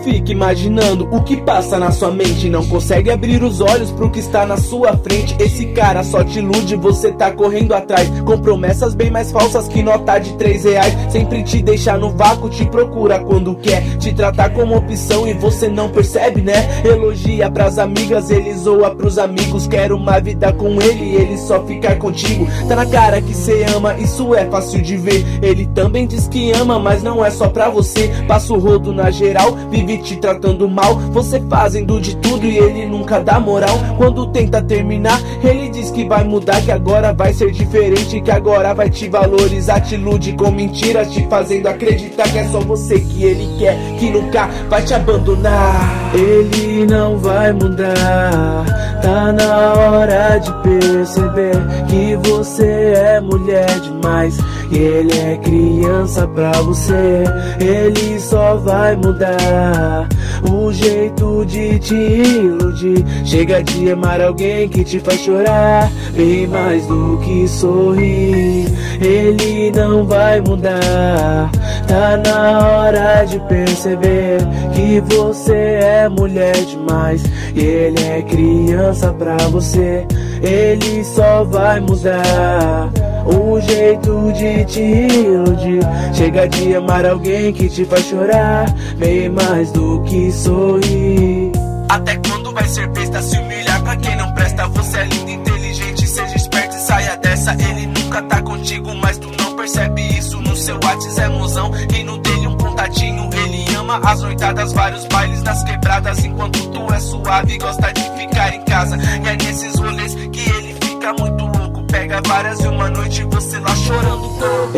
fica imaginando o que passa na sua mente. Não consegue abrir os olhos pro que está na sua frente. Esse cara só te ilude, você tá correndo atrás, com promessas bem mais falsas que nota de 3 reais. Sempre te deixa no vácuo, te procura quando quer te tratar como opção e você não percebe, né? Elogia pras amigas, ele zoa pros amigos. Quer uma vida com ele, ele só ficar contigo. Tá na cara que cê ama, isso é fácil de ver. Ele também diz que ama, mas não é só pra você. Passa o rodo na geral, vive te tratando mal. Você fazendo de tudo e ele nunca dá moral. Quando tenta terminar, ele diz que vai mudar, que agora vai ser diferente, que agora vai te valorizar. Te ilude com mentiras, te fazendo acreditar que é só você que ele quer, que nunca vai te abandonar. Ele não vai mudar, tá na hora de perceber que você é mulher demais e ele é criança pra você. Ele só vai mudar o jeito de te iludir. Chega de amar alguém que te faz chorar, bem mais do que sorrir. Ele não vai mudar, tá na hora de perceber que você é mulher demais e ele é criança pra você. Ele só vai mudar o jeito de te iludir. Chega de amar alguém que te faz chorar, bem mais do que sorrir. Até quando vai ser besta se humilhar pra quem não presta? Você é linda, inteligente, seja esperto e saia dessa. Ele nunca tá contigo, mas tu não percebe isso. No seu WhatsApp é mozão e no dele um contatinho. Ele ama as noitadas, vários bailes nas quebradas, enquanto tu é suave e gosta de ficar em casa. E é nesses rolês que ele fica muito louco, pega várias e uma noite você lá chorando.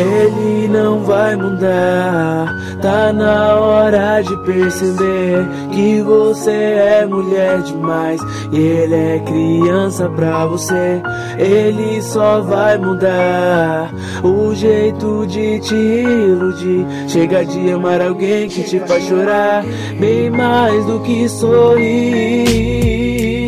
Ele não vai mudar, tá na hora de perceber que você é mulher demais e ele é criança pra você. Ele só vai mudar o jeito de te iludir. Chega de amar alguém que te faz chorar, bem mais do que sorrir.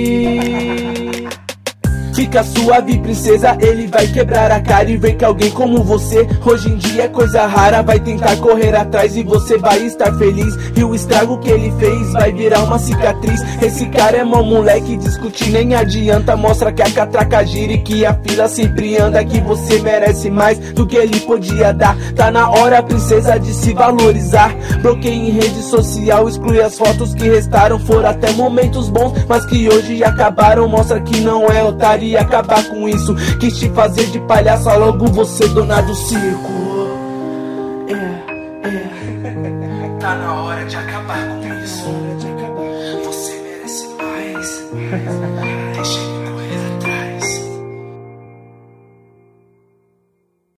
Fica suave, princesa, ele vai quebrar a cara e ver que alguém como você hoje em dia é coisa rara. Vai tentar correr atrás e você vai estar feliz, e o estrago que ele fez vai virar uma cicatriz. Esse cara é mó moleque, discutir nem adianta. Mostra que a catraca gira e que a fila sempre anda, que você merece mais do que ele podia dar. Tá na hora, princesa, de se valorizar. Bloqueie em rede social, exclui as fotos que restaram. Foram até momentos bons, mas que hoje acabaram. Mostra que não é otário e acabar com isso. Quis te fazer de palhaça, logo você dona do circo. Tá na hora de acabar com isso. Você merece mais.